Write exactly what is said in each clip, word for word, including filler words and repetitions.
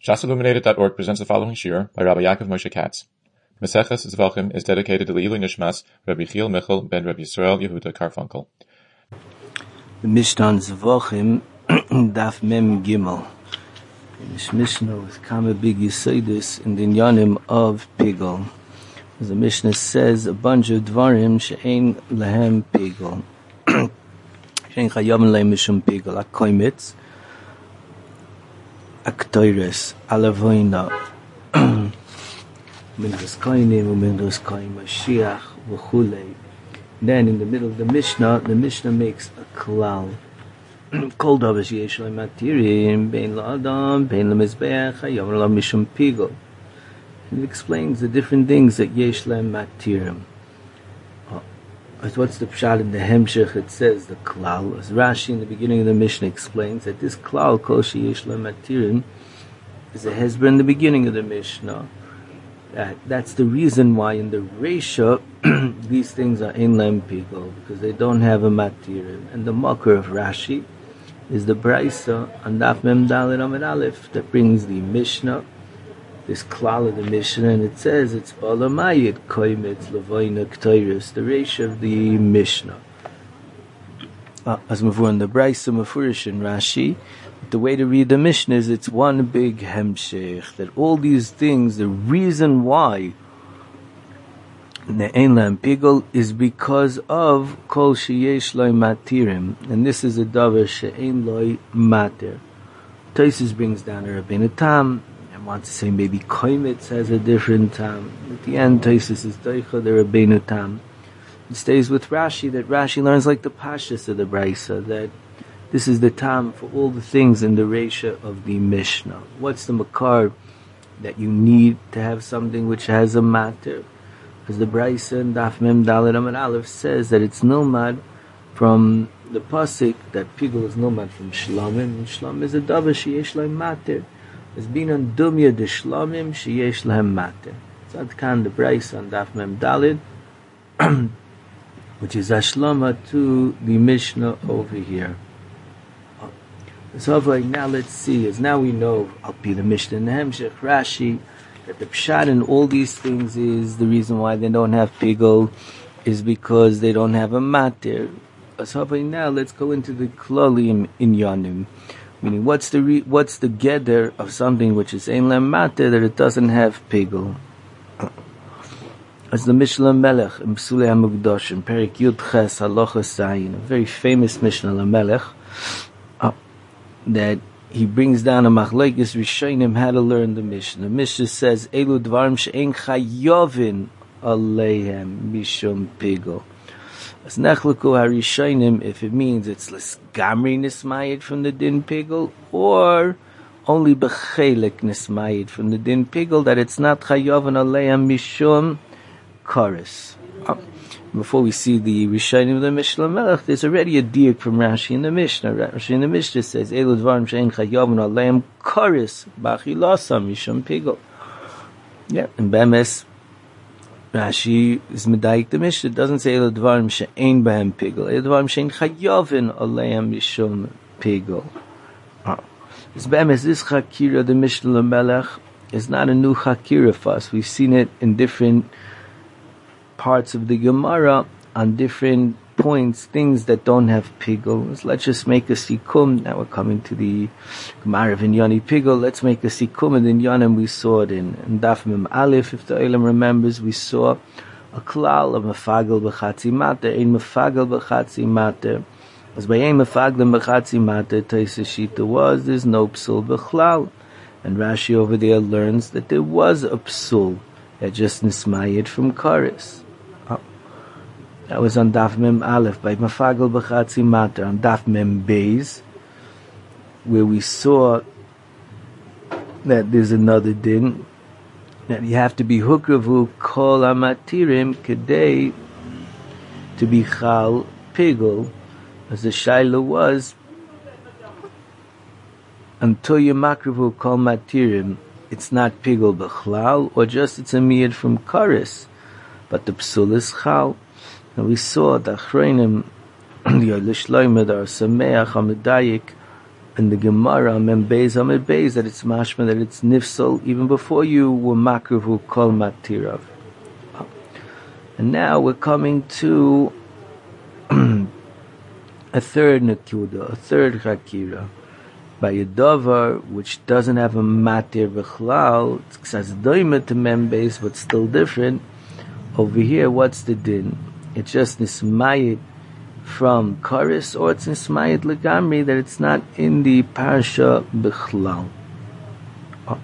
Shas Illuminated dot org presents the following shir by Rabbi Yaakov Moshe Katz. Maseches Zvachim is dedicated to the Ilui Nishmas Rabbi Chiel Michel ben Rabbi Yisrael Yehuda Karfunkel. The Mishnah on Zvachim, Daf Mem Gimel. This Mishnah with Kama Big Yisodis in the Inyanim of Pigel. As the Mishnah says, a bunch of Dvarim she'ein lehem Pigel. She'ein chayavim lehem mishum Pigel. Akoimitz, Aktoires, Alavoina, Minchas Koinim, Minchas Koim Mashiach, V'chulei. Then in the middle of the Mishnah, the Mishnah makes a klal. Kol davar sheyesh lo matirim, bein la'adam, bein lemizbeach, hayom lo mishum pigel. It explains the different things that yesh lo matirim. What's the pshat in the Hemshech? It says the klal. As Rashi in the beginning of the Mishnah explains that this klal, kol sheyesh lo matirim, is a hezber in the beginning of the Mishnah. That, that's the reason why in the Reisha these things are in lem pigel, because they don't have a matirim. And the makar of Rashi is the Braisa on Daf Mem Daled Amud Aleph that brings the Mishnah, this klal of the Mishnah, and it says it's Balamayit Koimitz Lavoina Ktoiris, the Reisha of the Mishnah. Uh, as Mavur in the Braisa Mafurish in Rashi, the way to read the Mishnah is it's one big hemshech, that all these things, the reason why the ein lam pigel is because of kol sheyesh loy matirim, and this is a davar she'ein loy matir. Tosfos brings down a Rabbeinu Tam and wants to say maybe Koimitz has a different tam. At the end, Tosfos is doicha the Rabbeinu Tam. It stays with Rashi that Rashi learns like the pashas of the Braisa, that this is the time for all the things in the Reisha of the Mishnah. What's the makar that you need to have something which has a matter? Because the Braisa in Daf Mem Daled Amud Aleph says that it's nilmad from the pasuk that pigel is nilmad from shlamim, and shlam is a davar sheyesh lahem matter. It's been on dumya de shlamim sheyesh lahem matter. So that kind the Braisa on Daf Mem Daled, which is ashlama to the Mishnah over here. So now let's see, as now we know, I'll be the Mishnah and the Hemshech, Rashi, that the pshat in all these things is the reason why they don't have pigel is because they don't have a matir. So now let's go into the klolim inyanim, meaning what's the re, what's the geder of something which is ein lem matir that it doesn't have pigel. As the Mishnah Melech in Psulei HaMukdosh in Perik Yud Ches Halacha Zayin, a very famous Mishnah Melech, that he brings down a machlekes rishonim how to learn the Mishnah. The Mishnah says, Elu dvarim she'en chayovin aleihem mishum pigel. As nechleku harishonim, if it means it's l'sgamri nismayid from the din pigel, or only b'chelik nismayid from the din pigel, that it's not chayovin aleihem mishum chorus. Before we see the Rishonim of the Mishnah Melech, there's already a diak from Rashi in the Mishnah. Rashi in the Mishnah says, Elu dvarim she'en chayavim aleim koris b'achilasam mishum pigel. Yeah, and Bemes, Rashi is medayik the Mishnah. It doesn't say Elu dvarim she'en b'hem pigel. Elu dvarim she'en chayavim aleim mishum pigel. It's Bemes, this chakira, the Mishnah Melech, is not a new chakira for us. We've seen it in different parts of the Gemara on different points, things that don't have pigel. So let's just make a sikum. Now we're coming to the Gemara of Inyani pigel. Let's make a sikum, and in Yanim we saw it in, in Daf Mem Aleph. If the Olam remembers, we saw a klal of mefagel b'chatzi mater, ein mefagel b'chatzi mater. As by ein mefagel b'chatzi mater, Tosfos Shita was there's no psul b'chlal, and Rashi over there learns that there was a psul that just nismayed from chorus. That was on Daf Mem Aleph by Mafagel B'chatzi Mater. On Daf Mem Beis, where we saw that there's another din, that you have to be hukravu kol amatirim kedei to be chal pigel, as the shaila was, until you makravu kol matirim, it's not pigel b'chlal, or just it's a miyad from chorus, but the psul is chal. And we saw the Achreinim, the Yolishloimed, or Sameach, Amedayik, in the Gemara, Mem Beis Amid Beis, that it's mashma, that it's nifsal, even before you were makruvu kol matirav. And now we're coming to a third nakuda, a third chakira. By a davar, which doesn't have a matir b'chlal, it says doime to Mem Beis, but still different. Over here, what's the din? It's just nismayit from Karis, or it's nismayit legamri, that it's not in the parsha b'chlal. Oh.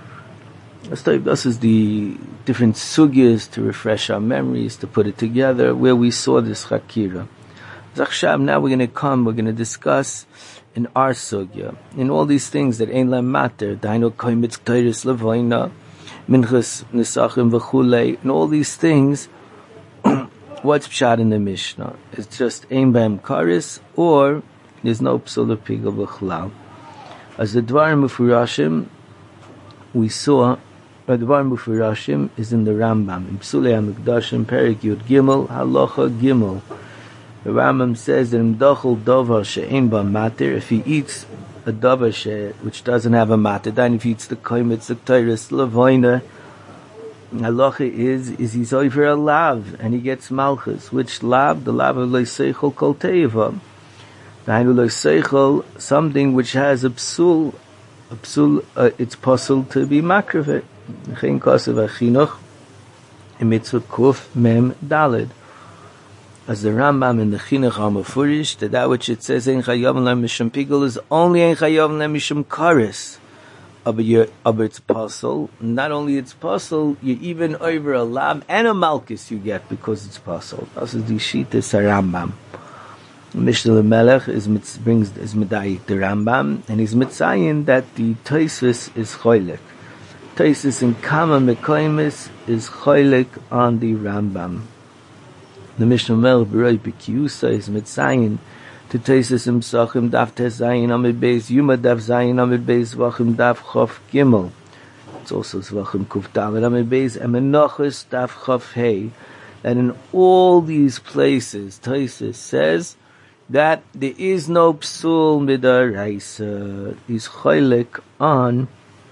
This is the different sugyas to refresh our memories, to put it together, where we saw this chakira. Zachshab, now we're going to come, we're going to discuss in our sugya, in all these things that ain't lem matter, daino koimitz k'teiris levoina, minchas nisachim v'chulei, and all these things, what's pshat in the Mishnah? It's just ein b'hem karis, or there's no psula pigel b'chlal. As the Dvarim Mufurashim, we saw, the Dvarim Mufurashim is in the Rambam, in Psulei HaMikdashim, Perik Yud Gimel, Halacha Gimel. The Rambam says that in Dochel Dovar she'ein ba matir, if he eats a Dovar she, which doesn't have a matir, then if he eats the koimitz, the teiris, levoina, halacha is, is he's over a lav, and he gets malchus. Which lav? The lav of leiseichel kol teiva. Dainu leiseichel, something which has a psul, a psul, uh, it's possible to be makrivet. Chen kosev achinuch, imitzvah kuf mem dalid. As the Rambam in the Chinuch HaMefurish, that that which it says ein chayav lem mishum pigul is only ein chayav lem mishum karis. But it's possible. Not only it's possible, you even over a lam and a malchus you get because it's possible. This is the Shittas HaRambam. Mishnah Melech is brings is medayik the Rambam, and he's mitzayin that the Tosfos is choylek. Tosfos in Kama Mekoimis is choylek on the Rambam. The Mishnah Melech B'roi B'kiyusa is mitzayin to Tosfos im Sachim Daf Tes Zayin Amid Beis Yuma Daf Zayin Amid Beis Vachim Daf Chof Gimel. It's also Zvachim Kuf Dalet Amid Beis Emenochus Daf Chof Hey. And in all these places, Tosfos says that there is no psul midaraisa. He's choylek on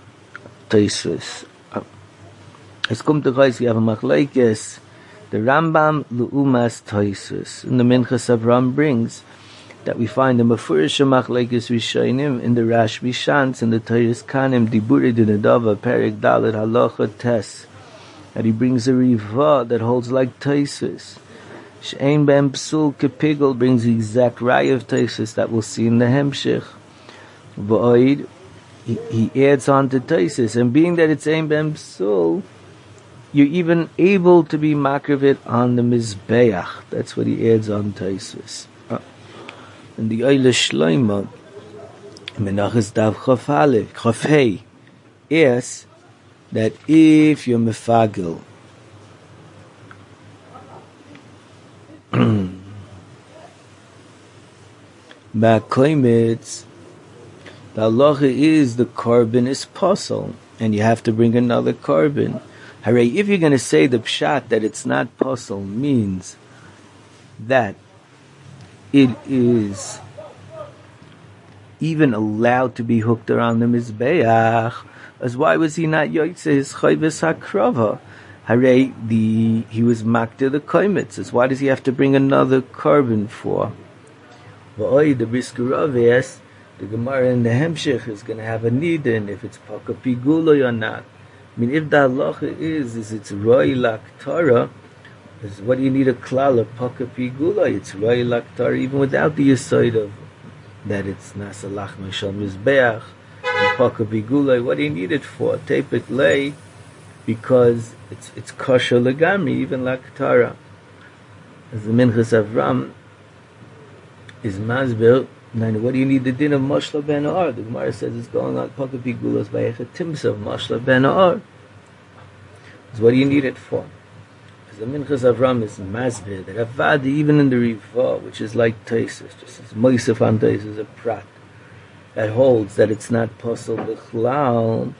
Tosfos. Es kommt doch heißt, we have a machlekes. The Rambam Lu'umas Tosfos. And the Minchas Avram brings that we find the Mefurish Machlekes Rishonim in the Rashbi Shantz and the Toras Kanim Diburi Dinadava Perek Dalet Halacha Tes. And he brings a Riva that holds like Tosfos. She'ein ben psul kepigel brings the exact raya of Tosfos that we'll see in the Hemshich. V'oid, he, he adds on to Tosfos, and being that it's ein ben psul, you're even able to be makrivit on the Mizbeach. That's what he adds on Tosfos. Uh, and the Oile Shloima, Menachas Dav Chof Aleph, Chof Hey, is that if you're mefagil, Ba'koimitz, the halacha is the korban is posel, and you have to bring another korban. Hooray, if you're going to say the pshat that it's not posel means that it is even allowed to be hooked around the mizbeach, as why was he not yoytze his chayvus hakrava? Hooray, the he was makter the koimitz. As why does he have to bring another korban for? V'oi, the Brisker asks, the Gemara in the Hemshech is going to have a nidin if it's paka piguloi or not. I mean, if the halacha is, is it's roi lak Torah, is what do you need a klal of paka piguloi? It's roi lak Torah, even without the yisoid of that it's nasalach meshal mizbeach, and paka piguloi. What do you need it for? Tepet lei, because it's it's kosher legami, even lak Torah. As the Minchas Avram is masbir. Now, what do you need the din of Mashla ben Or? The Gemara says it's going on Paka Pigulas by Echet Timsa of Mashla ben Or. So what do you need it for? Because the Minchas Avram is masbir that Avad, even in the Riva, which is like Tosfos, just as Moisef on Tosfos is a prat that holds that it's not possible b'chlal.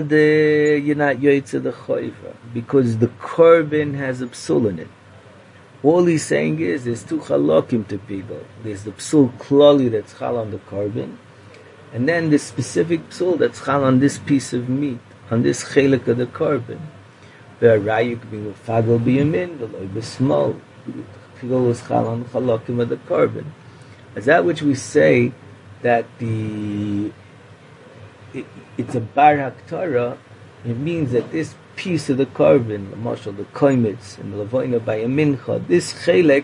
Avad, you're not yoytze the choiva because the korban has a psul in it. All he's saying is there's two halakim to pigul. There's the psul klali that's chal on the carbon, and then the specific psul that's chal on this piece of meat, on this chelik of the carbon. Ve'arayuk being fagel biyamin, v'loy b'smol. Pigul is chal on the halakim of the carbon. As that which we say that the it, it's a bar haktara, it means that this piece of the carbon, the marshal, the koimitz, and the lavoina by a mincha, this chelek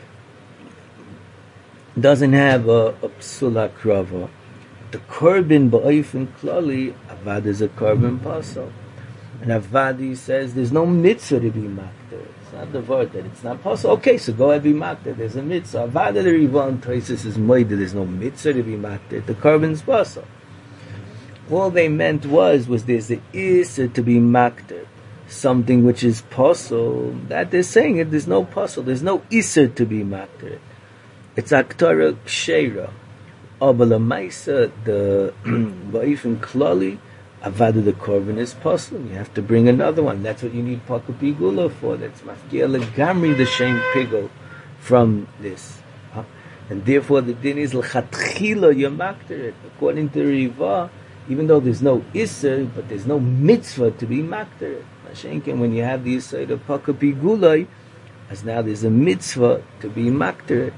doesn't have a, a psula krava. The carbon ba'ofen klali, avad is a carbon pasal. And avad, he says, there's no mitzvah to be makter. It's not the word that it's not possible. Okay, so go ahead, be makter. There's a mitzvah. Avad the rivan toises is moide. There's no mitzvah to be makter. The carbon's pasal. All they meant was, was there's the isser to be makter, something which is possible. That they're saying it, there's no possible, there's no isser to be makter. It's aktara ksheira. Abala maisa, the ba'ifin klali, avada the korban is possible. You have to bring another one. That's what you need paka pigula for. That's mafkia legamri the shem pigul from this. Huh? And therefore the din is l'chatchila you makter it. According to Riva, even though there's no isser, but there's no mitzvah to be makter. Mashenken, when you have the isser of paka pigulai, as now there's a mitzvah to be makter.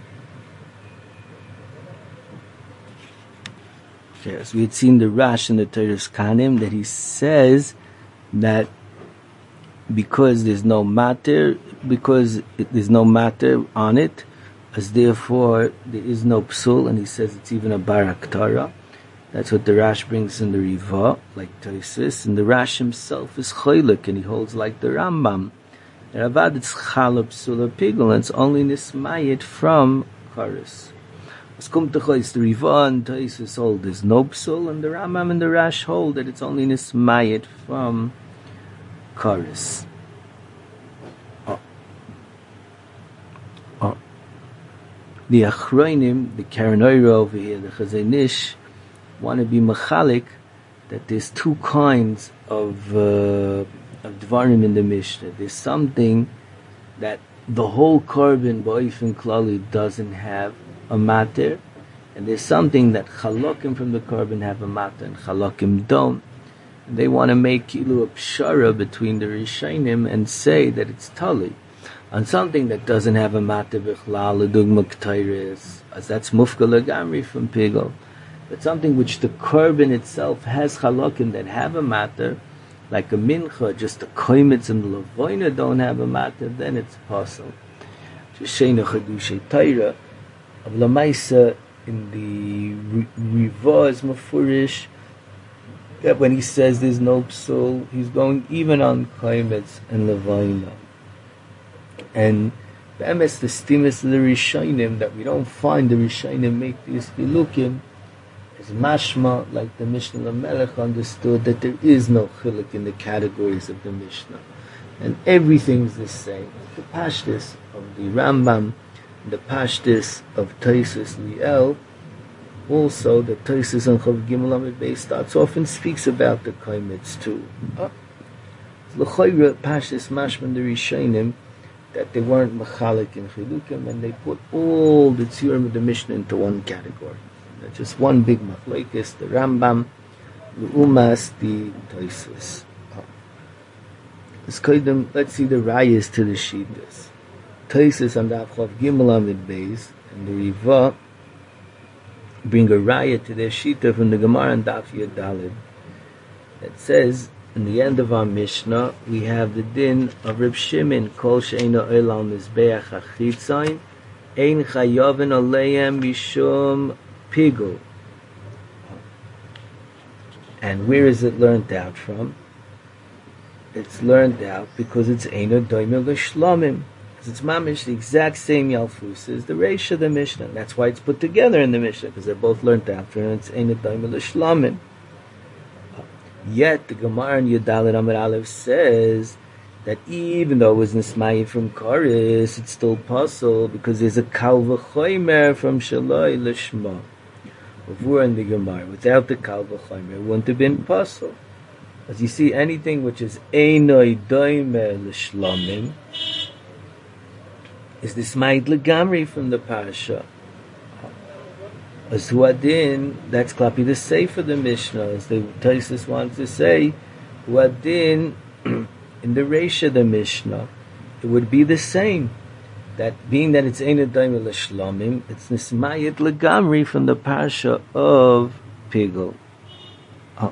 Yes, we had seen the Rash in the Teres Kanim that he says that because there's no matter, because it, there's no matter on it, as therefore there is no psul, and he says it's even a barak Torah. That's what the Rash brings in the Riva, like Tosis, and the Rash himself is choylek, and he holds like the Rambam. And Avad it's chalab psula pigul, and it's only nismayit from Charis. As kum techois, the Riva and Tosis hold there's no psul, and the Rambam and the Rash hold that it's only nismayit from Charis. Oh. Oh. The Achroinim, the Karen Oira over here, the Chazay Nish, want to be machalik that there's two kinds of uh, of dvarim in the Mishnah. There's something that the whole carbon ba'ifin klali doesn't have a mater, and there's something that chalokim from the carbon have a mater and chalokim don't. And they want to make kilu a pshara between the Rishonim and say that it's tali on something that doesn't have a mater b'chlal l'dugma k'tayris, as that's mufka lagamri from pigol. But something which the carbon itself has halakim that have a matter, like a mincha, just the koimitz and the lavoina don't have a matter, then it's possible. Sheshena chadushay taira, of lamaisa in the Riva is mafurish, that when he says there's no psul, he's going even on koimitz and lavoina. And the emes, the stimus of the Rishonim, that we don't find the Rishonim make these chilukim, is mashma, like the Mishnah Lamelech understood that there is no chiluk in the categories of the Mishnah, and everything's the same. The pashtus of the Rambam, the pashtus of Tosis Liel, also the Tosis and Chav Gimel Amid Beis starts off and speaks about the koimitz too. L'choyra pashtus mashma the Rishonim that they weren't machalik in chilukim, and they put all the tziurim of the Mishnah into one category. Just one big machlokes, the Rambam, the Umas, the Tosis. Let's see the rayas to the Shittas. Tosis and the Chav Gimel Amid Beis and the Riva bring a raya to their Shitta from the Gemara and Daf Yud Daled that says, in the end of our Mishnah, we have the din of Reb Shimon, Kol she'eino oil al mizbeach hachitzayin, ein chayavin aleim mishum pigul. And where is it learned out from? It's learned out because it's eino doimel l'shlamim. Because it's mamish the exact same yalfus as the reish of the Mishnah. That's why it's put together in the Mishnah, because they're both learned out from, and it's eino doimel l'shlamim. Yet the Gemara in Yudalid Amid Aleph says that even though it was nismayit from Koris, it's still possible because there's a kal v'chomer from Shaloi l'shma. If we're in the Gemara, without the kal v'chomer, it wouldn't have been possible. As you see, anything which is einoi doimer l'shlamim, is this Ma'id Legamri from the Parsha. As Huadin, that's Klapi the Sefer the Mishnah, as the Taisus wants to say, Huadin, in the Reisha the Mishnah, it would be the same. That being that it's Ein Adaim L'Shlomim, it's Nismayit Legamri from the Parsha of Pigel. Oh.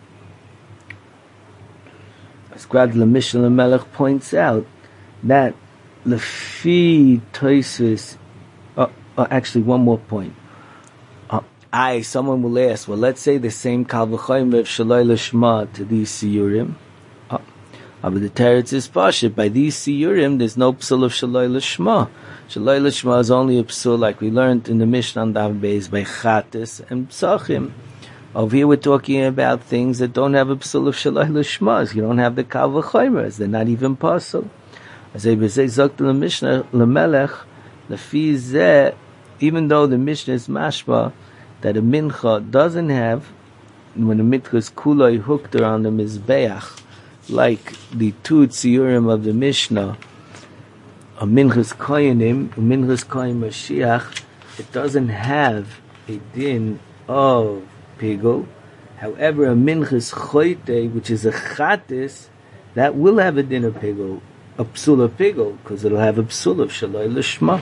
As Grad L'Mishnah L'Melech points out, that Lefi Taisus, oh, oh, actually one more point. I, someone will ask, well, let's say the same Kal V'Chomer of Shaloi L'Shma to these Siyurim. Oh. But the Teretz is Pashit. By these Siyurim, there's no Psul of Shaloi L'Shma. Shaloi L'Shma is only a Psul, like we learned in the Mishnah on Dav Beis, by Chatis and Psachim. Over here we're talking about things that don't have a Psul of Shaloi L'Shma. You don't have the Kal V'Chomer. They're not even Pasul. As I say, Zok to the Mishnah, L'Melech, L'Fi Zeh, even though the Mishnah is Mashma, that a mincha doesn't have, when the mincha is kuloi hooked around the mizbeach, like the two tziyurim of the Mishnah, a minchas koyanim, a minchas koyim Mashiach, it doesn't have a din of pigul. However, a minchas choyte, which is a chatis, that will have a din of pigul, a psul of pigul, because it'll have a psul of shaloi l'shma.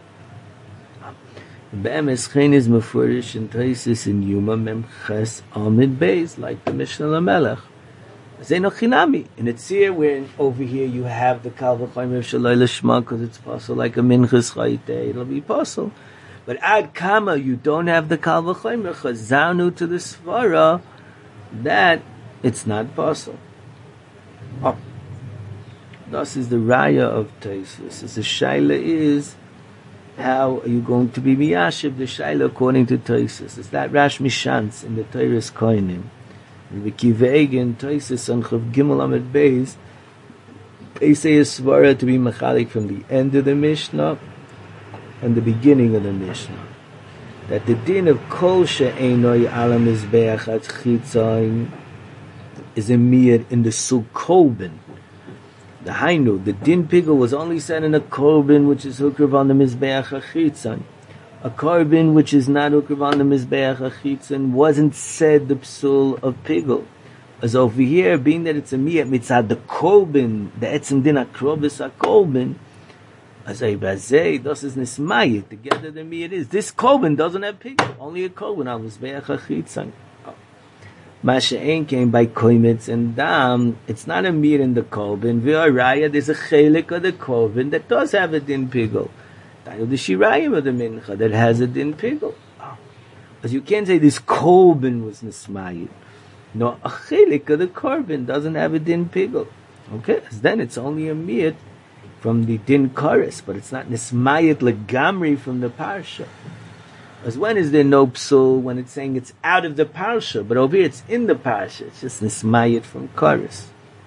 Be'emes chen is mefurish in Taisis in Yuma mem ches amid beis, like the Mishnah Lamelech. Zeno chinami. And it's here where over here you have the Kal V'Chomer of Shaloi L'Shma, because it's possible like a minchas chayte, it'll be possible. But ad kama you don't have the Kal V'Chomer chazanu to the svara that it's not possible. Oh. This is the raya of Taisis. As the shaila is, how are you going to be miyashiv the shaila according to Taisus? Is that Rash Mishans in the Teiris Koinim? And Vikiva Egin, Taisus on Chav Gimel Amid Beis, they say a svara to be machalik from the end of the Mishnah and the beginning of the Mishnah. That the din of kol she'enoi ala mizbeach at chitzain is a miyad in the Sukkobin. The Hainu, the din pigul was only said in a korban which is hukriv on the mizbeach achitzan. A korban which is not hukriv on the mizbeach achitzan wasn't said the psul of pigul. As over here, being that it's a miyat mitzad the korban, the etzim din akrobis a korban, as a bazei, this is nismayit. Together the miyat is this korban doesn't have pigul, only a korban on mizbeach achitzan. Masha Ein came by koimitz and dam. It's not a mir in the korban. V'araya, there's a chelik of the korban that does have a din pigul. Tayo the shirayim of the mincha that has a din pigul. Oh. As you can't say this korban was nismayit. No, a chelik of the korban doesn't have a din pigul. Okay, as then it's only a mir from the din chorus, but it's not nismayit legamri from the parsha. As when is there no psul when it's saying it's out of the parsha, but over here it's in the parsha. It's just nismayit from chorus.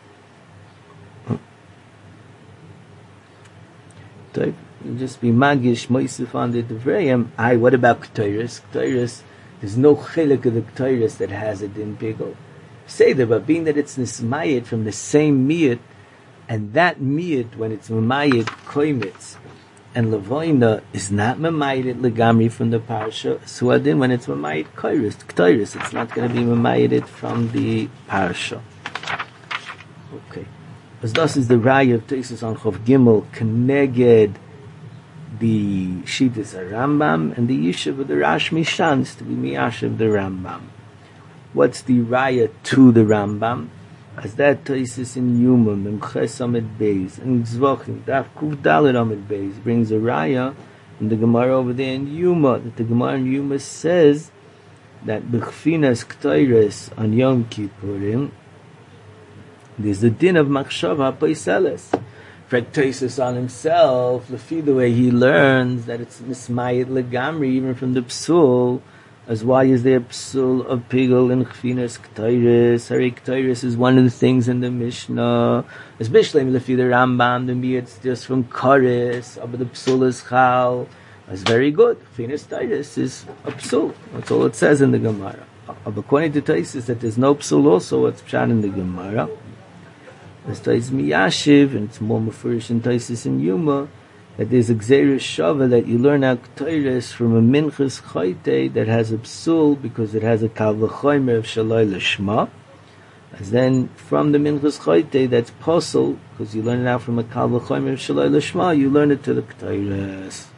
So just be magish moisif on the devrayim. Aye, what about Ketores? Ketores, there's no chilik of the Ketores that has it in pigul. Say that, but being that it's nismayit from the same miyat, and that miyat when it's mamayit koimitz and Lavoina is not mamayit legamri from the parsha. So then when it's mamayit Ketores, it's not going to be mamayit from the parsha. Okay. As thus is the raya of Teisus on Chov Gimel Keneged the Shittas Rambam and the Yishuv of the Rash Mishans to be Miyashiv the Rambam. What's the raya to the Rambam? As that Teisus in Yuma Memches Amid Beis and Zvachim Daf Kuf Dalet Amid Beis brings a raya in the Gemara over there in Yuma that the Gemara in Yuma says that B'chfinas Ketores on Yom Kippurim there's the din of Machshava Paiseles. Teisus on himself, the way he learns that it's Mismayit Legamri, even from the Psul, as why is there Psul of Pigul and Chfinas Ketores? Hari Ketores is one of the things in the Mishnah, especially Lefi the Rambam, the Mi, it's just from Kares, but the Psul is Chal. It's very good. Chfinas Ketores is a Psul. That's all it says in the Gemara. But according to Teisus, that there's no Psul also, what's pshat in the Gemara. As Tais Miyashiv, and it's more Mefurish in Taisis and Yuma, that there's a Gzeirus Shava that you learn out Ketores from a Minchas Chayte that has a psul because it has a Kal V'chomer of Shaloi Lishma. As then from the Minchas Chayte that's Posel, because you learn it out from a Kal V'chomer of Shaloi Lishma, you learn it to the Ketores.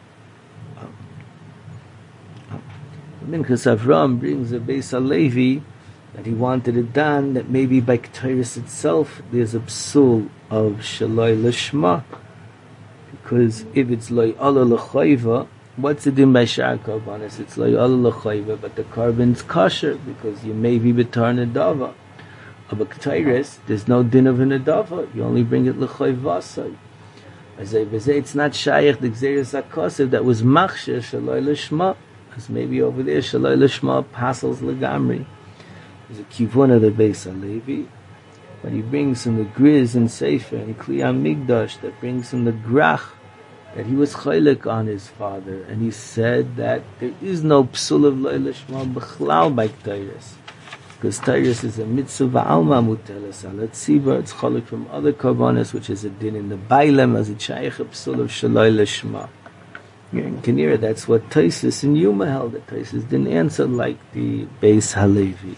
Minchas Avram brings a Beis HaLevi that he wanted it done that maybe by Ketores itself there's a psul of Shaloi Lishma. Because if it's loy ala l'chayva, what's it in by shar karbanis? It's loy ala l'chayva, but the carbon's kosher because you may be betar nedava. Of a ketores, there's no din of a nedava. You only bring it l'chayvasai. As I say, it's not shayach the gzeirus hakosiv that was machshir shaloi l'shma. As maybe over there shaloi l'shma pasels legamri. There's a kivun of the Beis HaLevi. But he brings in the Griz and Sefer and Kliyam Migdash that brings in the Grach that he was chaylik on his father, and he said that there is no psul of loy lishma b'chlal by Ketores, because Ketores is a mitzvah alma muteles al tzibur. It's chaylik from other karbanos, which is a din in the Bailem as a shaykh a psul of shaloi lishma. Here in Kenira, that's what Taisus and Yuma held. That Taisus didn't answer like the Beis HaLevi.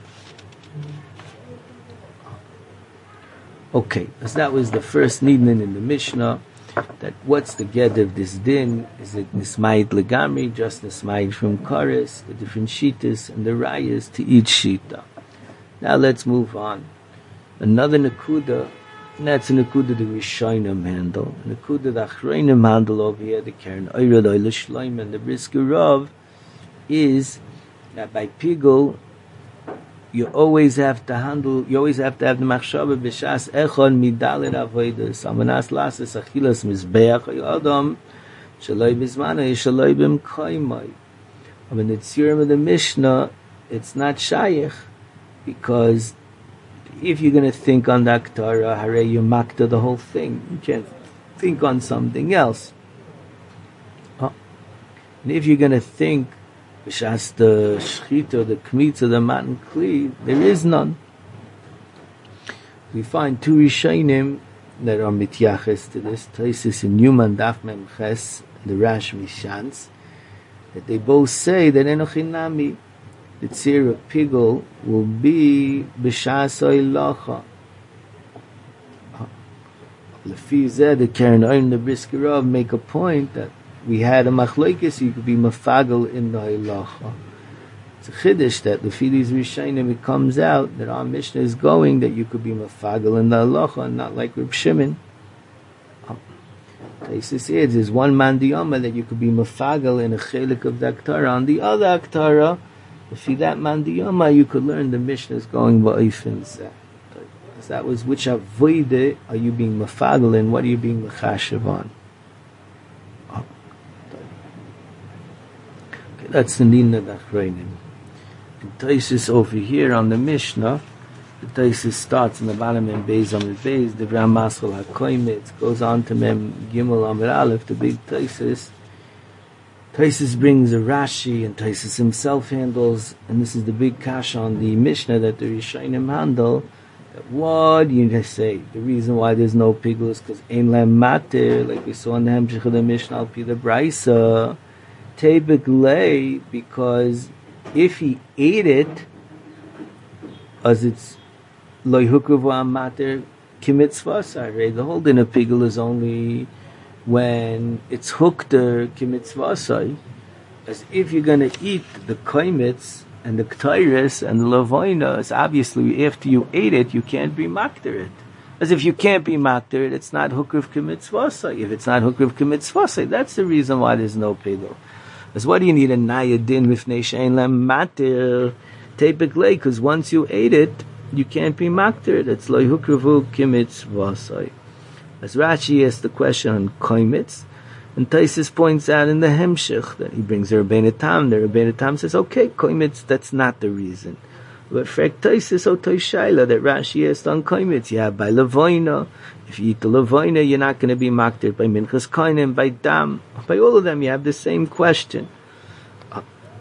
Okay, so that was the first nidnin in the Mishnah, that what's the get of this din? Is it nismayit legamri, just nismayit from Kares, the different shitas and the rayas to each shita. Now let's move on. Another nakuda, and that's a nakuda the Rishonim handle. A nakuda the Achronim handle over here, the Karen Oira Loyle Shloim and the Brisker Rav, is that by Pigul, you always have to handle, you always have to have the machshava b'shas echon midalet avodas. Amanas lasses achilas mizbeach hayadam shaloi bizmana shaloi b'mkoimai. But in the tzirim of the Mishnah, it's not shayich, because if you're going to think on the Aktara, hare you makta the whole thing. You can't think on something else. Oh. And if you're going to think B'shas the shchita, the kmitza, the matan kli, there is none. We find two Rishonim that are mityaches to this, Taisus in Yuman Daf Mem Ches, the Rash Mishans, that they both say that enochinami, the tzir of Pigul will be b'shas ha'ilacha. Lefi zeh, the Karen Oim, the Brisker Rav make a point that we had a machlokes, you could be mafagel in the halacha. It's a chiddush that the Fidis Rishonim, it comes out that our Mishnah is going that you could be mafagel in the halacha and not like Reb Shimon. Taisus adds, there's one mandiyama that you could be mafagel in a chelik of the Aktara. On the other Aktara, if you that mandiyama, you could learn the Mishnah is going ba'ifin zeh. That was which avoide are you being mafagel in? What are you being mechashav on? That's the Nina Dachreinim. And Taisus over here on the Mishnah, the Taisus starts in the bottom and Beis Amid Beis, the Ram Maschal HaKoimitz, goes on to Mem Gimel Amid Aleph, the big Taisus. Taisus brings a Rashi, and Taisus himself handles, and this is the big kasha on the Mishnah that the Rishonim handle, that what you say, the reason why there's no pigul is because Ein Lem Mater, like we saw in the Hemshech of the Mishnah, Al Pi the Braisa, Tebek lay, because if he ate it, as it's loy hukuv mater kimitzvasai, the whole din of pigul is only when it's hooked or kimitzvasai. As if you're going to eat the kaimitz and the ketores and the lavoinas, obviously after you ate it, you can't be makter it. As if you can't be makter it, it's not hukuv kimitzvasai. If it's not hukuv kimitzvasai, that's the reason why there's no pigul. As what do you need a naya din with she'ein lem matir tepik lei? Because once you ate it, you can't be makter. It's loy hukruvu kimitz vasai. As Rashi asks the question on koimitz, and Taisus points out in the Hemshech that he brings the Rebbeinu Tam. The Rebbeinu Tam says, okay, koimitz, that's not the reason. But for Taisus o Toishayla that Rashi asked on koimitz, yeah, by levoina. If you eat the levoina, you're not going to be makter by minchas koinim, by dam. By all of them, you have the same question. Uh,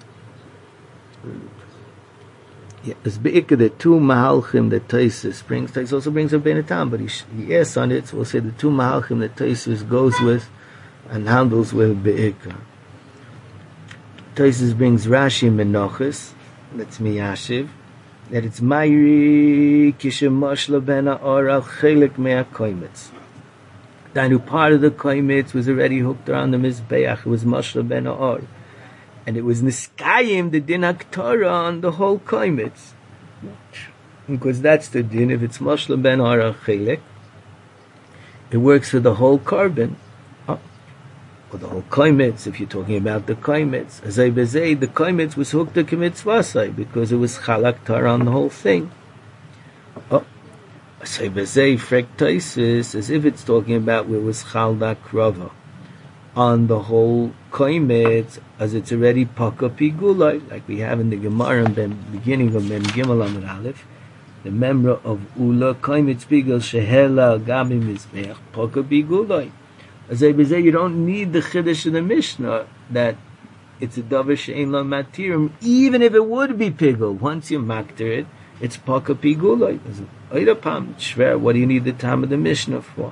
yeah, it's be'ikah the two mahalchim that Taisus brings. Taisus also brings a Rebbeinu Tam, but he, he asks on it, so we'll say the two mahalchim that Taisus goes with and handles with be'ikar. Tosfos brings Rashi Menachos, that's Miyashiv, that it's Mayri Kishemoshla ben Ha'or al Chelik mea Koimetz. That part of the Koimetz was already hooked around the Mizbeach. It was Moshla ben Ha'or. And it was Niskayim, the Din HaKtorah, on the whole Koimetz. Because that's the Din. If it's Moshla ben Ha'or al Chelik, it works for the whole carbon. Oh. Or the whole Koimetz, if you're talking about the Koimetz. Azay Bezay, the Koimetz was hooked to Kimitzvasai, because it was Chalak Torah on the whole thing. Oh. Azay Bezay, Frek Tosfos, as if it's talking about where it was Chalak Krava. On the whole Koimetz, as it's already Paka Pigulai, like we have in the Gemara in the beginning of Mem Gimel Amud Aleph, the memra of Ula, Koimetz Pigul, Shehela, Gabi Mizbeach, Paka Pigulai. As I say, you don't need the Chiddush of the Mishnah that it's a Davar She'ein Lo Matirim, even if it would be Pigul. Once you makter it, it's Paka Pigulai. What do you need the time of the Mishnah for?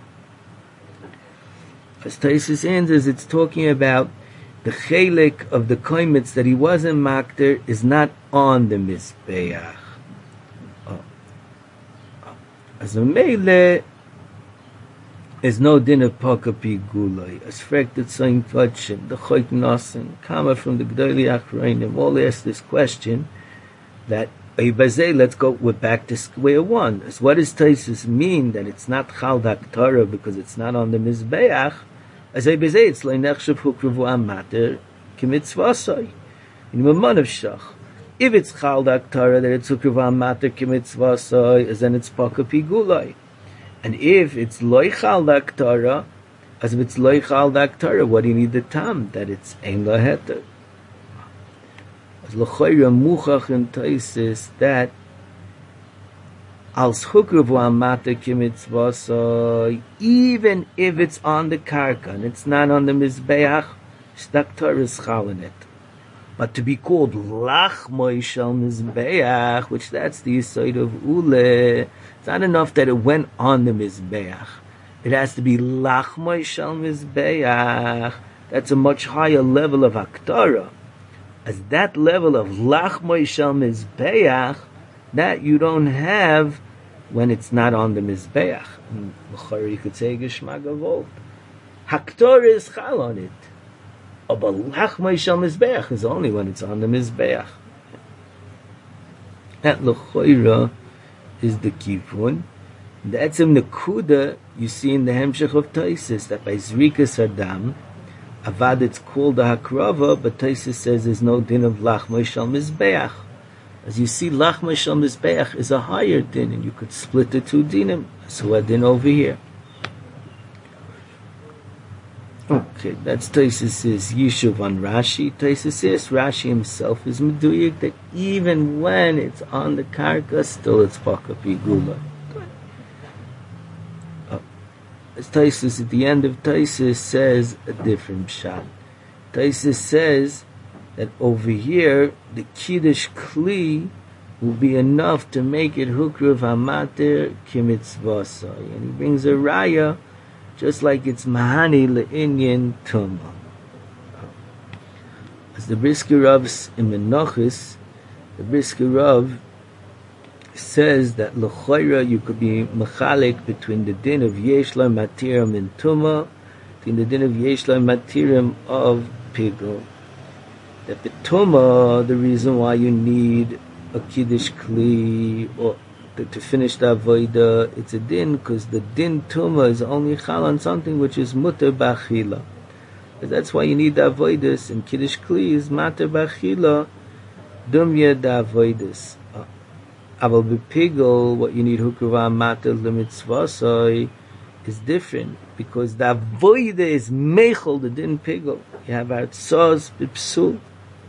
As Tosfos answers, it's talking about the chelik of the koimetz that he wasn't makter is not on the Mizbeach. Oh. Oh. As a meile, is no din of Paka Pigulai. As frekted saying Fudgen, the Choik Nasen, Kama from the Gdoli Achreinim, all ask this question that let's go, we're back to square one. So what does Tosfos mean that it's not Chal Daktarah because it's not on the Mizbeach? As I say, it's like Nechshav Hukruvu Amater Kimitzvasai. In Maman of Shach. If it's Chal Daktarah that it's Hukruvu Amater Kimitzvasai, then it's Paka Pigulai. And if it's Loi Chal Daktarah, as if it's Loi Chal Daktarah, what do you need the tam? That it's Ein Laheter. As L'choira Muchach in Tosfos that als Hukruvu Amata Kimitzvasai, even if it's on the Karka and it's not on the Mizbeach, Staktar is Chal in it. But to be called Lachmoi Shel Mizbeach, which that's the Yesod of Ule, it's not enough that it went on the Mizbeach. It has to be Lachmoi Shel Mizbeach. That's a much higher level of Aktarah. As that level of Lachmoi Shel Mizbeach, that you don't have when it's not on the Mizbeach. And you could say Geshma Gavot. Haktorah is Chal on it. But Lachmoi Shel Mizbeach is only when it's on the Mizbeach. That L'choira is the Kivun. That's in the Kuda you see in the Hemshech of Tosfos that by Zrikas Adam, Avad it's called the Hakrava, but Tosfos says there's no din of Lachmoi Shel Mizbeach. As you see, Lachmoi Shel Mizbeach is a higher din, and you could split the two dinim. So a din over here. Okay, that's Tosfos' Yishuv on Rashi. Tosfos says Rashi himself is meduyik that even when it's on the karka, still it's Paka Pigula. Oh. As Tosfos at the end of Tosfos says a different shot. Tosfos says that over here the Kiddush Kli will be enough to make it Hukruv Hamater Kimitzvasai, and he brings a raya. Just like it's Mahani Le'inyan Tumah. As the Brisker Rav's in Menachos, the Brisker Rav says that L'choira you could be mechalik between the din of Yesh Lo Matirim in Tumah, between the din of Yesh Lo Matirim of Pigul. That the Tumah, the reason why you need a Kiddush Kli, or to finish the avodah, it's a din because the din tuma is only chal on something which is muter b'achila. That's why you need the avodas, and Kiddush Kli is mater b'achila, dumya the avodas. Aval b'pigel, what you need hukruva mater l'mitzvasai is different because the avodah is mechol the din pigel. You have artzos b'psul.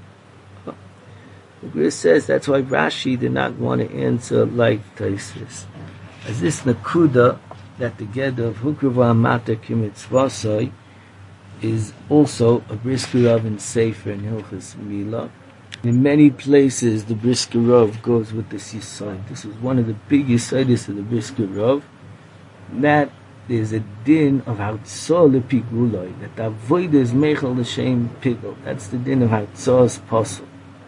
The Gris says that's why Rashi did not want to answer like Tosfos. As this Nakuda, that together of Hukruva Amata Kimitzvasai is also a Brisker Rav in Sefer and Hilchos Milah. In many places the Brisker Rav goes with this Yisod. This is one of the big Yisodis of the Brisker Rav. That there's a din of Hautzah lepiguloi, that the avoid is mechel l'shem pigul. That's the din of Hautzah's puzzle.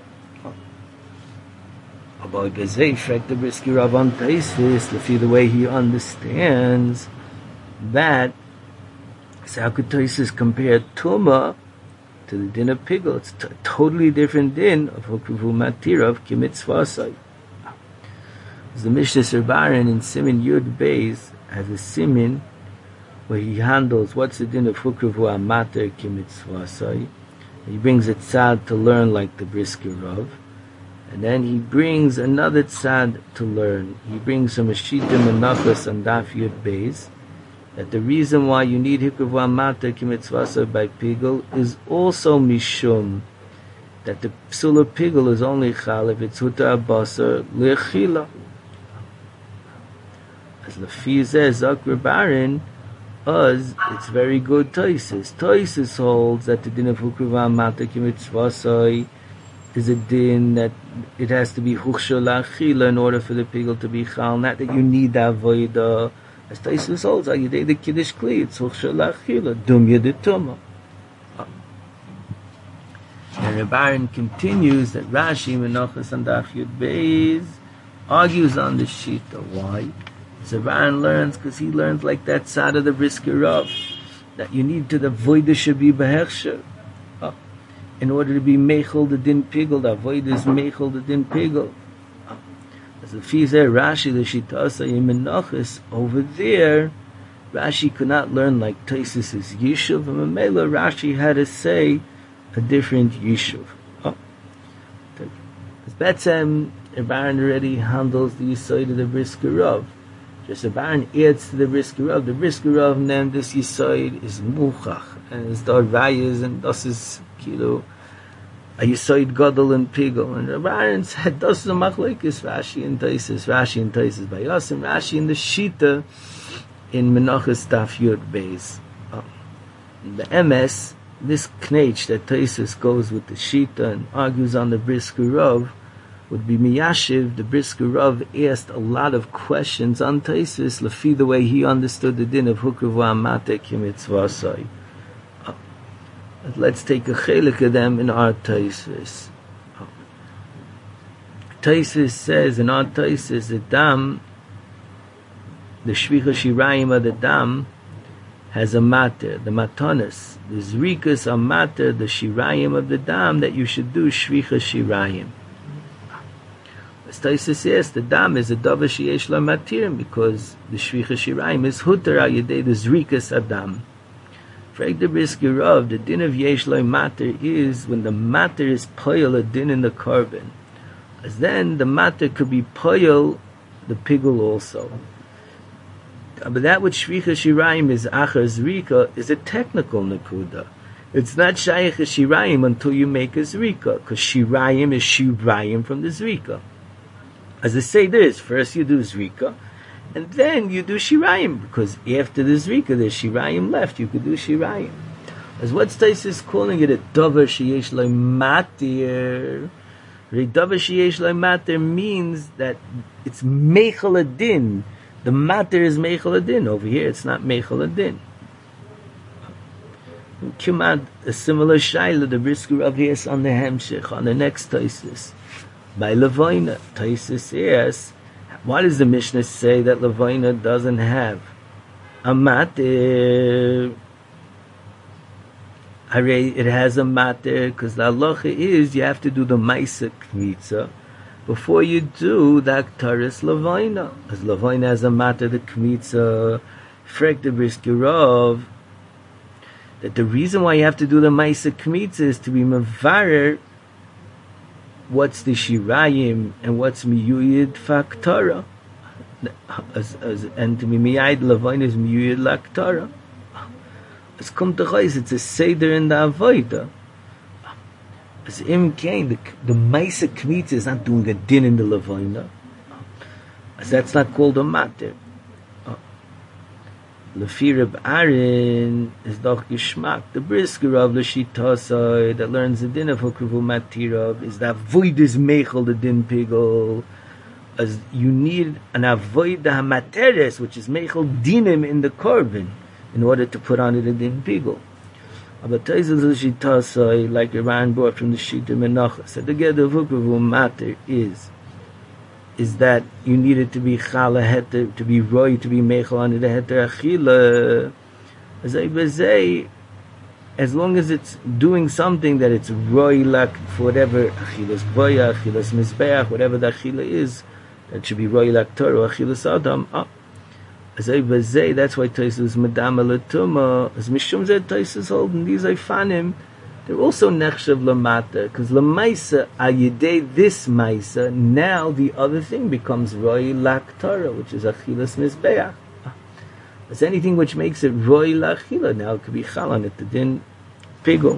About Bezei, Shrek the Brisker Rav on Taisis, Lefi the way he understands that, so how could Taisis compare Tuma to the din of pigul? It's a t- totally different din of Hukruvu Matirav Kimitzvasai. The Mishnah Serbaran in Simin Yud Beis has a simin where he handles what's the din of Hukruvu Amater Kimitzvasai. He brings a tzad to learn like the Brisker Rav. And then he brings another tzad to learn. He brings some Ashita Menachos and Daf Yud Beis, that the reason why you need Hikruv Amata Kimitzvasa by Pigul is also Mishum, that the Psula Pigul is only Chal if it's Huta Abasar Lechila. As Lefi says, Zakr Barin, us, it's very good Toises. Toises holds that the din of Hikruv Amata Kimitzvasa is a din that it has to be huksha lachila in order for the pigul to be chal, not that you need avoida. As Taisus holds, you did the kiddush kli, it's huksha lachila, dum yedituma. And Rebbaran continues that Rashi Menachos and Daf Yud Beis argues on the shita. Why? So Rebbaran learns because he learns like that side of the Brisker Rav, that you need to the voida should be behechsher. In order to be mechel the din pigul, the avoid is mechel the din pigul. As the Fizer Rashi the Shitasa Yemenachis over there, Rashi could not learn like Taisus' Yishuv, and Mamela Rashi had to say a different Yishuv. Oh. As Betzem, Rebbaran already handles the Yisoid of the Brisker Rav. Just Rebbaran adds to the Brisker Rav. The Brisker Rav named this Yisoid is Muchach, and it's Dar Vayas, and this is Kilo. A Yisoid Gadol and Pigul, and Rebbaran said das is a machlekes Rashi and Taisus, Rashi and Taisus by us, and Rashi in the Shita in Menachos Daf Yud Beis. Oh. The M S, this knech that Taisus goes with the Shita and argues on the Brisker Rav would be Miyashiv. The Brisker Rav asked a lot of questions on Taisus, lefi the way he understood the din of Hukruvu Amate Kimitzvasai. Let's take a chelik of them in our Taisus. Taisus says in our Taisus, the dam, the shvicha shirayim of the dam, has a mater, the matanis, the zrikas are mater, the shirayim of the dam, that you should do shvicha shirayim. As Taisus says, the dam is a davar sheyesh la matirim, because the shvicha shirayim is hutar al yedei the zrikas adam. Frag the Brisker Rav, the din of yesh lo mater is when the mater is poyel a din in the carbon. As then the mater could be poyel the pigul also. But that which shvicha shirayim is achar zrika is a technical nakuda. It's not shaykh shirayim until you make a zrika, because shirayim is shirayim from the zrika. As they say this, first you do zrika, and then you do shirayim, because after the zrika there's shirayim left, you could do shirayim. As what Taisus calling it a davar sheyesh lo matir. Davar sheyesh lo matir means that it's mechel adin. The matter is mechel adin. Over here it's not mechel adin. Kimad, a similar shaila the Brisker Rav has on the Hemshech, on the next Taisus. By Levoina, Taisus says, why does the Mishnah say that Levoina doesn't have a mater? It has a mater because the halacha is you have to do the Maisa Kmitza before you do the Aktaris Levoina. As Levoina has a mater, the Kmitza, Frek the Brisker Rav, that the reason why you have to do the Maisa Kmitza is to be Mevarer what's the Shirayim and what's Miyuyid Faktara. As, as, and to be Miyayid Levoina is Miyuyid Laktara. As come to Chais, it's a Seder in the Avoida. As Im Kain, the, the Maisa Kmitza is not doing a din in the Levoina. As that's not called a matter. Lefi Reb Arin is doch Geschmack. The Brisker Rav L'Shitosai that learns the din of Hukruvu Matirav is that void is mechel the din pigel. as you need an avoid the hamateres, which is meichel dinim in the korban, in order to put on it a din pigul. But Taisus Shitasai, like Iran brought from the Shita Menachos, said the Geder of Hukravu matter is is that you need it to be chala heter, to be roy, to be meichel on it a heter achila. As I say, as long as it's doing something that it's roy lak for whatever achilas boya, achilas mizbeach, whatever the achila is, that should be roy lak Torah, achilas adam. Oh. As I say, that's why Taisus medama letuma. As mishum zed Taisus holding these ifanim, they're also nechshav lamata, because lamaisa ayidei this maisa. Now the other thing becomes roy lak Torah, which is achilas mizbeach. As anything which makes it roy lachila, now it could be chal on it, the din pigul.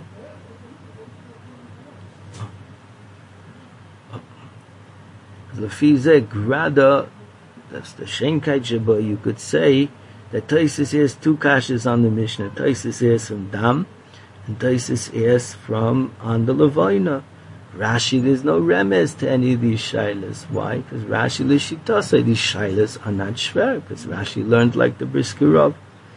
Lefize grada, that's the shenkait sheba. You could say that Taisus has two kashas on the Mishnah. Taisus is from Dam, and Taisus is from on the Levaina. Rashi, there's no remez to any of these shilas. Why? Because Rashi l'shitasa, these shilas are not shver, because Rashi learned like the Brisker Rav.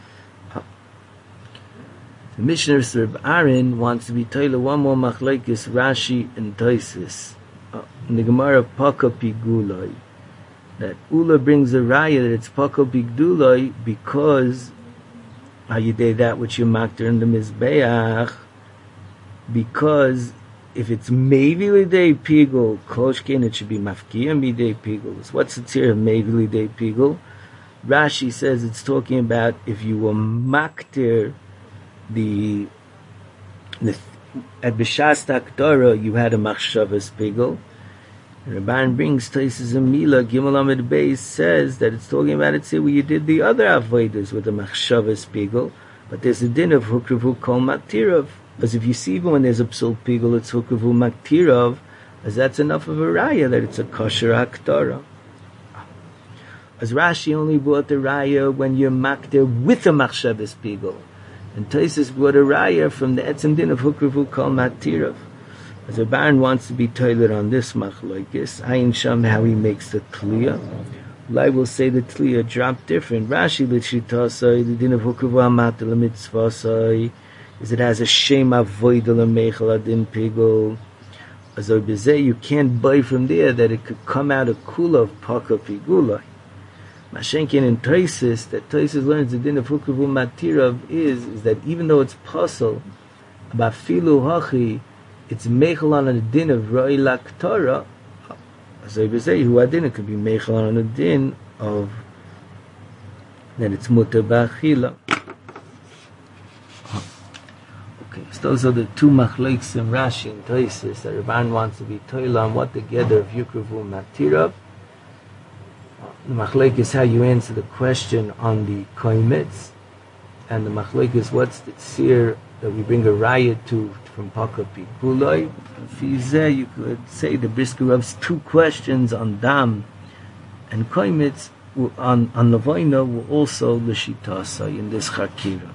The Mishnah Reb Aaron wants to be Taylor one more machlekes Rashi and Taisus. Uh, in the Gemara Paka Piguloi, that Ula brings a raya that it's Paka Piguloi because how you did that which you mocked in the Mizbeach, because if it's maybe lidei pigul, koshkin, it should be mafkia midei pigul. So what's the tzir of maybe lidei pigul? Rashi says it's talking about if you were maktir the, the at b'shas takdara you had a machshavas pigul. Rabban brings Taisus and Mila Gimel Amid Beis says that it's talking about it. Say where you did the other avodas with the machshavas pigul, but there's a din of hukravu kol matirav. Because if you see even when there's a psul pigul, it's hukavu maktirov, as that's enough of a raya that it's a kosher hakdara. As Rashi only brought the raya when you're maktir with a machshavas pigul, and Taisus brought a raya from the etzem din of hukavu kol maktirov. As a baron wants to be toilet on this machlokes, Ayin Sham how he makes the tliya. I will say the tliya dropped different. Rashi l'shitasai the din of hukavu amat l'mitzvasai. Is it has a shem avoid the meichel adin pigul. As I say, you can't buy from there that it could come out a kula of paka pigula. Mashenkin in Taisus, that Taisus learns the din of hukavu matirav is is that even though it's puzzle about filu hachi, it's meichel on a din of roi lak Torah. As I say, who adin it could be meichel on a din of that it's mutar ba'achila. So those are the two machlekes in Rashi and Taisus that Rabban wants to be toila on what the gather of Yukravu Matirav. The machlekes is how you answer the question on the koimitz, and the machlekes is what's the tzir that we bring a raya to from Paka Piguloi. Fizeh, you could say the Brisker Rav's two questions on Dam and koimitz on on Levaina were also l'shitasa in this chakira.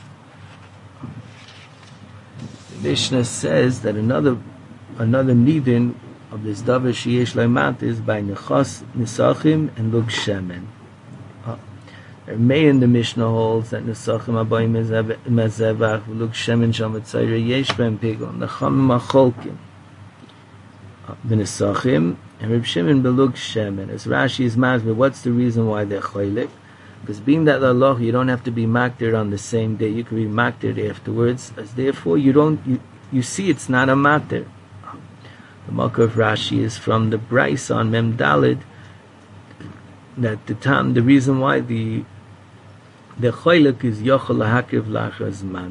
Mishnah says that another another nidin of this davar sheyesh leimat is by nechas nisachim and lug shemen. May in the Mishnah holds that nisachim abayim mezevach lug shemen sham v'tzayre yesh ben pigul nechamim acholkim b'nisachim and Reb Shimon belug shemen. As Rashi is masber, what's the reason why they're cholik? Because being that Allah, you don't have to be makdir on the same day. You can be makdir afterwards. As therefore, you don't. You, you see, it's not a makdir. The makar of Rashi is from the Bryce on Mem Dalid. That the time, the reason why the the choylek is yochel lahakiv lachazman.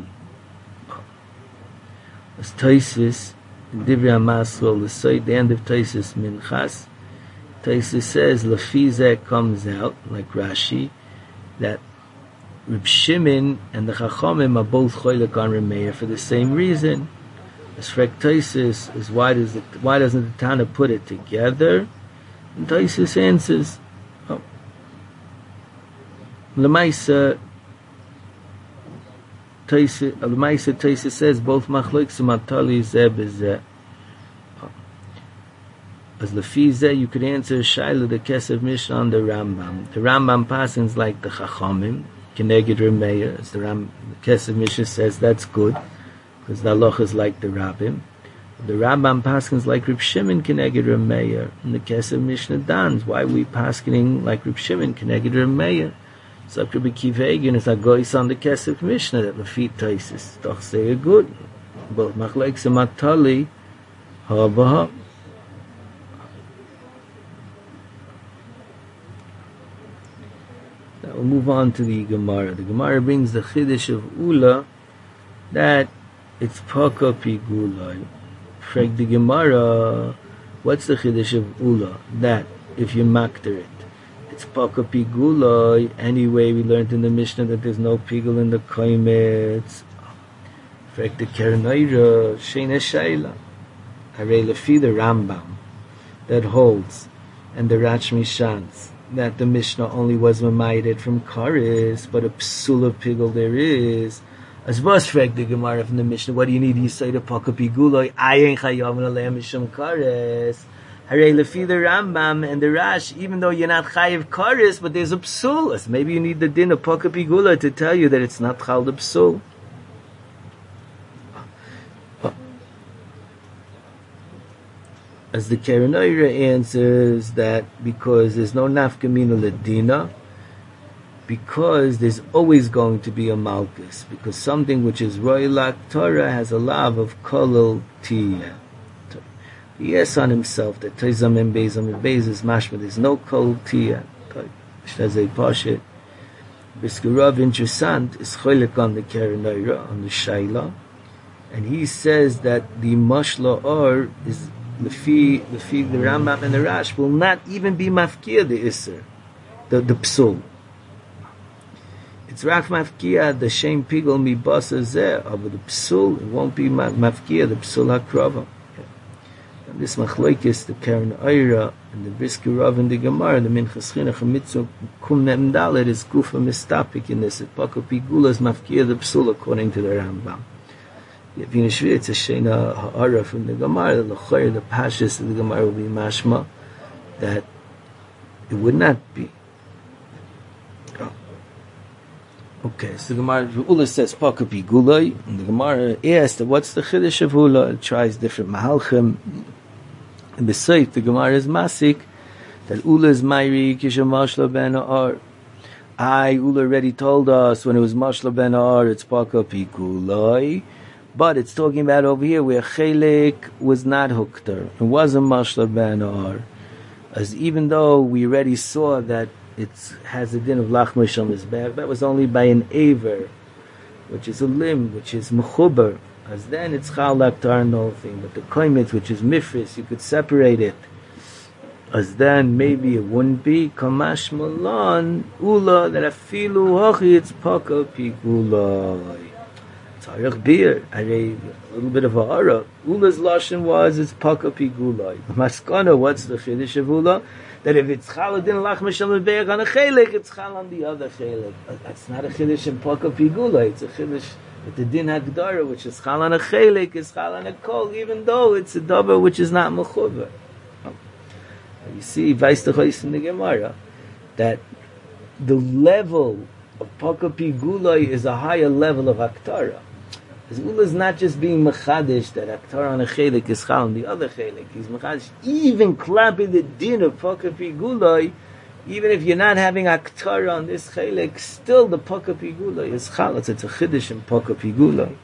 As Taisus, Divrei Hamasro, the side, the end of Taisus Minchas, Taisus says lefizeh comes out like Rashi, that Reb Shimon and the Chachamim are both choylek on Remeir for the same reason. As Frek Taisus is why does it, why doesn't the Tana put it together? And Taisus answers, oh, L'maisa Taisus L'maisa Taisus says both machlokes matali zeh b'zeh. As Lefizeh, you could answer Shaila the Kesef Mishnah on the Rambam. The Rambam passes like the Chachamim, Keneged Remeir, as the Ram, the Kesef Mishnah says that's good, because the Halacha is like the Rabbim. The Rambam passes like Reb Shimon Keneged Remeir, and the Kesef Mishnah dans. Why are we passing like Reb Shimon Keneged Remeir? So Rabbi Kivegin is a gois on the Kesef Mishnah that Lefit Taisis. Doch say good. But Machlaik Sematali, ha baha. We'll move on to the Gemara. The Gemara brings the Chiddush of Ula that it's Paka Pigulai. Frag the Gemara, what's the Chiddush of Ula? That if you makter it, it's Paka Pigulai. Anyway, we learned in the Mishnah that there's no pigul in the Koimetz. Frag the Kernaira, Sheina Shaila. Arei Lefi the Rambam that holds, and the Rach Mishans, that the Mishnah only was mamayded from Karis, but a psula pigul there is. As was frag the Gemara from the Mishnah, what do you need? You say the Paka Piguloi, Ayin Chayavin Aleim Mishum Karis. Harei Lefi the Rambam and the Rash, even though you're not Chayiv Karis, but there's a psul. So maybe you need the din of Paka Piguloi to tell you that it's not Chal the psul. As the Kerenoira answers that because there's no nafkamina ledina, because there's always going to be a malchus, because something which is roilak Torah has a lav of kolel tiyah. Yes, on himself that Tizam and Bezam and Bez is mashma. There's no kol tiyah. Shtazei pashet. Biskarov interessant is choylek on the Kerenoira on the Shaila, and he says that the mashla or is Lefi, Lefi, the Rambam and the Rash will not even be mafkia the Isser, the, the Psul. It's Rak mafkia, the Shem Pigel mi Basa Zeh, but the Psul, it won't be mafkia, the Psul HaKrava. And this Machloikis, the Karen Oira, and the Brisker Rav and the Gemara, the Minchas Chinuch Mitzvah Kum Mem Dalet is Kufa Mistapik in this, Paka Pigulas mafkia the Psul according to the Rambam. If you know, it's a Shena Ha'ara from the Gemara, the L'chayr, the Pashas of the Gemara will be mashma, that it would not be. Oh. Okay, so the Gemara, Ula says, Paka Pigulai, and the Gemara asks, what's the Chiddush of Ula? It tries different Mahalchim. And besides, the Gemara is Masik, that Ula is Mayri, Kisha Mashla Ben Ar. I, Ula already told us, when it was Mashla Ben Ar, it's Paka Pigulai. But it's talking about over here where Chelek was not Huktar. It wasn't Mashla Ben Ar. As even though we already saw that it has a din of Lachma Shal Mizbech, that was only by an Aver, which is a limb, which is Mechuber. As then it's Chal Laktar and the whole thing. But the Koimet, which is Mifris, you could separate it. As then maybe it wouldn't be Kamash Malan, Ula, that Afilu Hachi, it's Paka Pigulai. Tarech beer, a little bit of a hara. Ula's lashon was it's Paka Pigulai. Maskana, what's the Chiddush of Ula? That if it's Chal Adin Lach Mishal Mebeich on a Chelek, it's Chal on the other Chelek. That's not a Chiddush in Paka Pigulai. It's a Chiddush with the Din Hagdara, which is Chal on a Chelek, is Chal on a Kol, even though it's a Dabar which is not Mechuber. You see, Vais Techois in the Gemara, that the level of Paka Pigulai is a higher level of Aktara. His Ula is not just being mechadish that Aktar on a chelik is chal on the other chelik. He's mechadish even clapping the din of Paka Pigulai, even if you're not having Aktar on this chelik, still the Paka Pigulai is chal. It's a chiddush in Paka Pigulai.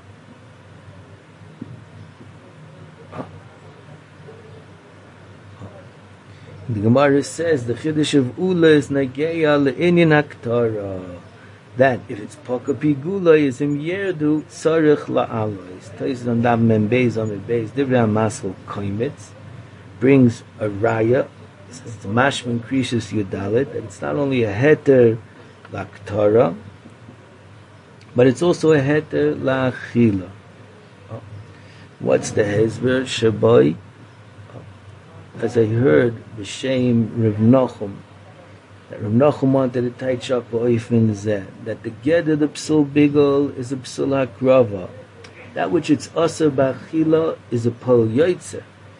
The Gemara says the chiddush of Ula is nageya le'inyan Aktara. That if it's Paka Pigula is im yerdu tzarich la'alois. Taiz on Dav Mem Beis on Beis Divrei HaMasel Koimetz brings a raya. It says the Mashman Krishus Yudalit that it's not only a heter la'ktara, but it's also a heter la'achila. Oh. What's the hezber shabai? Oh. As I heard the shame Rav Nachum, that Rav Nachum wanted to tight up Oifin Zeh, that the Ged of the Psul Bigol is a Psul HaKrava. That which it's Asa B'achila is a Pol Yoitzer.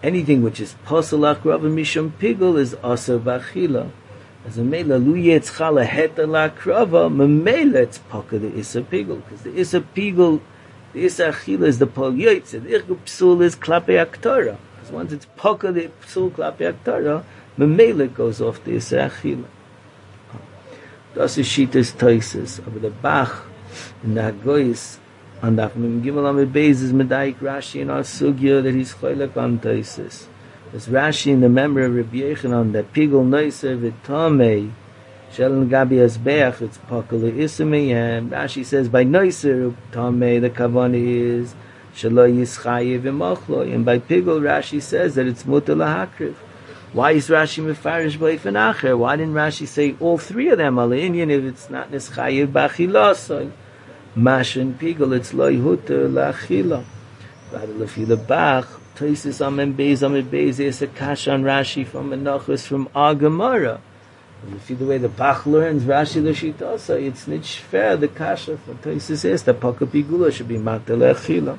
anything which is posel akrava mishum pigul is aser b'achila. As a mela lu yetz chala heta lakrava, memela it's poka the isa pigul, because the isa pigul, the isa achila is the pol yetz, the irgu psul is klape aktora. Because once it's poka the psul klape aktora, memela it goes off the isa achila. Das is shitas toises, aber the Bach in the Hagoyis on the Mim Gimel Amid Beis is Medaik Rashi in our sugya that he's choylek on toises. There's Rashi in the memory of Rabbi Yechanan that Pigul Noiser v'Tomei Shel Gabi Azbeach it's Pakal Ismi, and Rashi says by Noiser Tomei the Kavanah is Shelo Yischayev v'Mochloi, and by Pigul Rashi says that it's Mutar Lahakriv. Why is Rashi mefarish b'ofen acher? Why didn't Rashi say all three of them are Indian if it's not nischayev b'achilasoi? Mash and Pigul it's loy huter la'achila. But if you the Bach, Toises Amen Beis Amen Beis is a kasha on Rashi from Menachos from Agamara. If you the way the Bach learns Rashi l'shitasa, it's not fair the kasha for Toises is the Paka Pigula should be matel la'achila.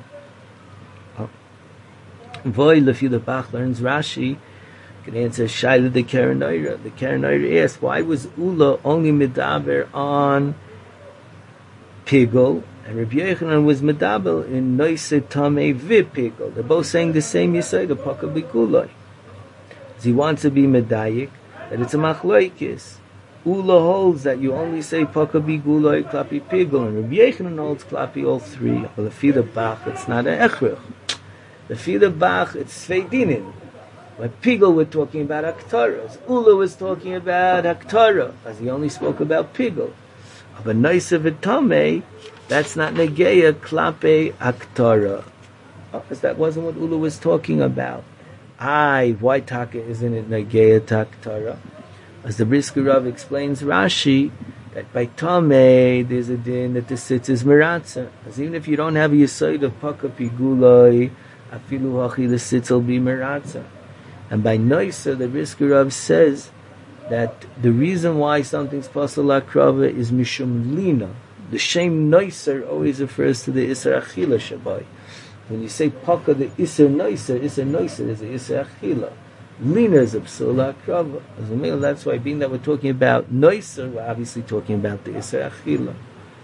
Voy if you the Bach learns Rashi. Can answer Shaila the Karen Oira. The Karen Oira asked, why was Ula only medaber on Pigul, and Rabbi Yochanan was medaber in Noise Tamei vi Pigul? They're both saying the same Yisai, the Paka B'Guloi. He wants to be medayik, that it's a machloikis. Ula holds that you only say Paka B'Guloi, Klapi Pigul, and Rabbi Yochanan holds Klapi all three. But the Fida Bach, it's not an Echrich. The Fida Bach, it's Sveidinin. By Pigul, we're talking about Aktara. As Ula was talking about Aktara, as he only spoke about Pigul. But Noisa V'Tomei, that's not Negeya Klape Aktara. Because that wasn't what Ula was talking about. Aye, why Taka isn't it Negeya Aktara? As the Brisker Rav explains Rashi, that by Tomei, there's a din that the sitz is Miratza. As even if you don't have a Yesod of Paka Piguloi, Afilu Hachi, the sitz will be Miratza. And by Noisa, the Brisker Rav says that the reason why something's pasal akrava is mishum lina. The shem Noiser always refers to the Isser Achila Shabai. When you say Paka, the Isser Noiser, Isser Noiser is the Isser Achila. Lina is a psal akrava. As a male, that's why being that we're talking about Noiser, we're obviously talking about the Isser Achila.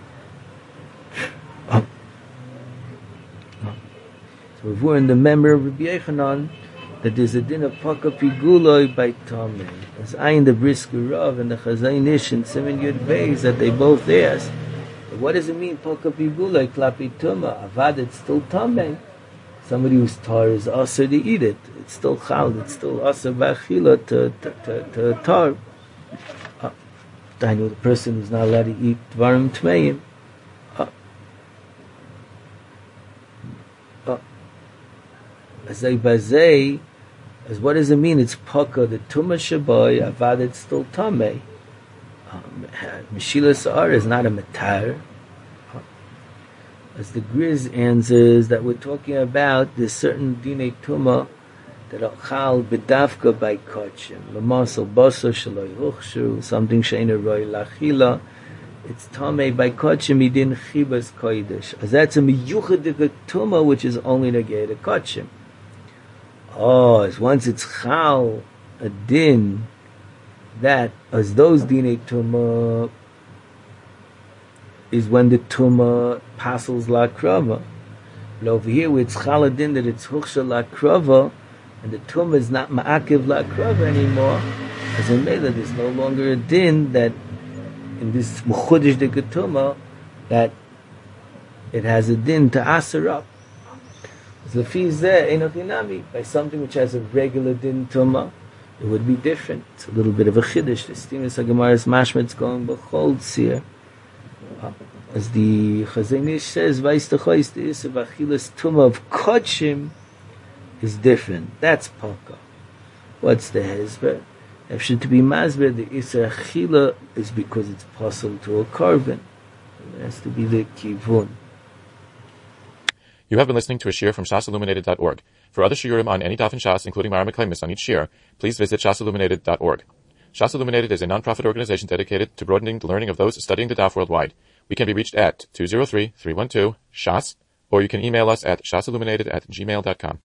Oh. Oh. So we're in the memory of Rabbi Yochanan that there's a din of Paka Piguloi by Tomei. As I in the Brisker Rav and the Chazon Ish and Siman Yud Beis that they both asked, what does it mean Paka Piguloi Klapi Tuma? Avad, it's still Tomei. Somebody who's tar is also to eat it. It's still chal, it's still also b'achila to, to, to, to tar. Uh, I know the person who's not allowed to eat dvarim tmeim. Uh, uh, Azay bazay, as what does it mean? It's paka, the tuma shaboy, avad, it's still tamei. Meshila Sa'ar is not a matar. As the Griz answers that we're talking about, there's certain dinei tuma that are chal bedavka by kochim. L'masal basar shaloi huchshu, something she'ena roi lachila. It's tamei by kochim idin chibas kodesh. As that's a miyuchadik tuma which is only negei kochim. Oh, as once it's chal a din that as those dinei tuma is when the tuma passes la krava. But over here where it's chaladin that it's huksha la krava and the tuma is not ma'akiv la krava anymore, as in Mela there's no longer a din that in this muchudish de ketuma that it has a din to aser up. As the fees there, enochinami, by something which has a regular din tuma, it would be different. It's a little bit of a chiddush. The Stimus HaGemara's mashmet's going b'chol tzir. As the Chazon Ish says, Vaystachois the Isser V'achilas Tuma of Kodshim is different. That's Paka. What's the Hezber? If should to be Masber, the Isser Achila is because it's possible to a carbon. It has to be the Kivun. You have been listening to a shiur from shas illuminated dot org. For other shiurim on any daf in Shas, including Mara Meklemis on each shiur, please visit shas illuminated dot org. Shas Illuminated is a non-profit organization dedicated to broadening the learning of those studying the daf worldwide. We can be reached at two zero three, three one two, S H A S, or you can email us at shasilluminated at gmail dot com.